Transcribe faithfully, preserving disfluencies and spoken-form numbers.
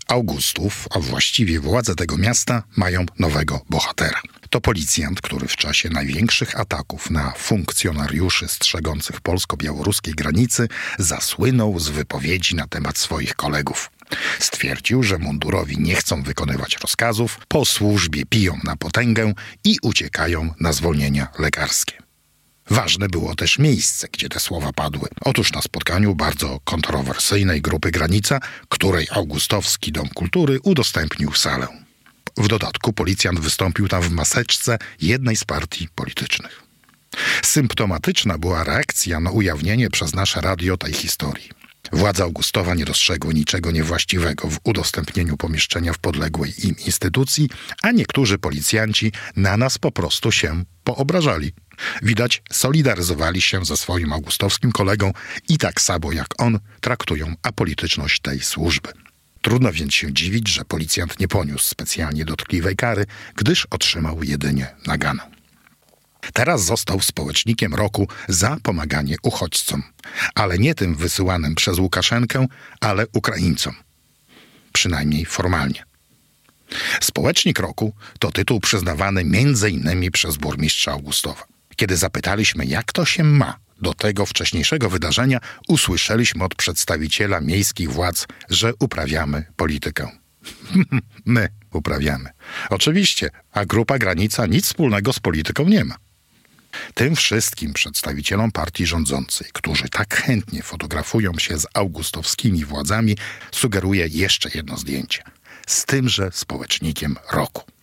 Augustów, a właściwie władze tego miasta, mają nowego bohatera. To policjant, który w czasie największych ataków na funkcjonariuszy strzegących polsko-białoruskiej granicy zasłynął z wypowiedzi na temat swoich kolegów. Stwierdził, że mundurowi nie chcą wykonywać rozkazów, po służbie piją na potęgę i uciekają na zwolnienia lekarskie. Ważne było też miejsce, gdzie te słowa padły. Otóż na spotkaniu bardzo kontrowersyjnej grupy Granica, której Augustowski Dom Kultury udostępnił salę. W dodatku policjant wystąpił tam w maseczce jednej z partii politycznych. Symptomatyczna była reakcja na ujawnienie przez nasze radio tej historii. Władze Augustowa nie dostrzegły niczego niewłaściwego w udostępnieniu pomieszczenia w podległej im instytucji, a niektórzy policjanci na nas po prostu się poobrażali. Widać, solidaryzowali się ze swoim augustowskim kolegą i tak samo jak on traktują apolityczność tej służby. Trudno więc się dziwić, że policjant nie poniósł specjalnie dotkliwej kary, gdyż otrzymał jedynie naganę. Teraz został społecznikiem roku za pomaganie uchodźcom, ale nie tym wysyłanym przez Łukaszenkę, ale Ukraińcom. Przynajmniej formalnie. Społecznik roku to tytuł przyznawany między innymi przez burmistrza Augustowa. Kiedy zapytaliśmy, jak to się ma do tego wcześniejszego wydarzenia, usłyszeliśmy od przedstawiciela miejskich władz, że uprawiamy politykę. My uprawiamy. Oczywiście, a grupa Granica nic wspólnego z polityką nie ma. Tym wszystkim przedstawicielom partii rządzącej, którzy tak chętnie fotografują się z augustowskimi władzami, sugeruję jeszcze jedno zdjęcie. Z tymże społecznikiem roku.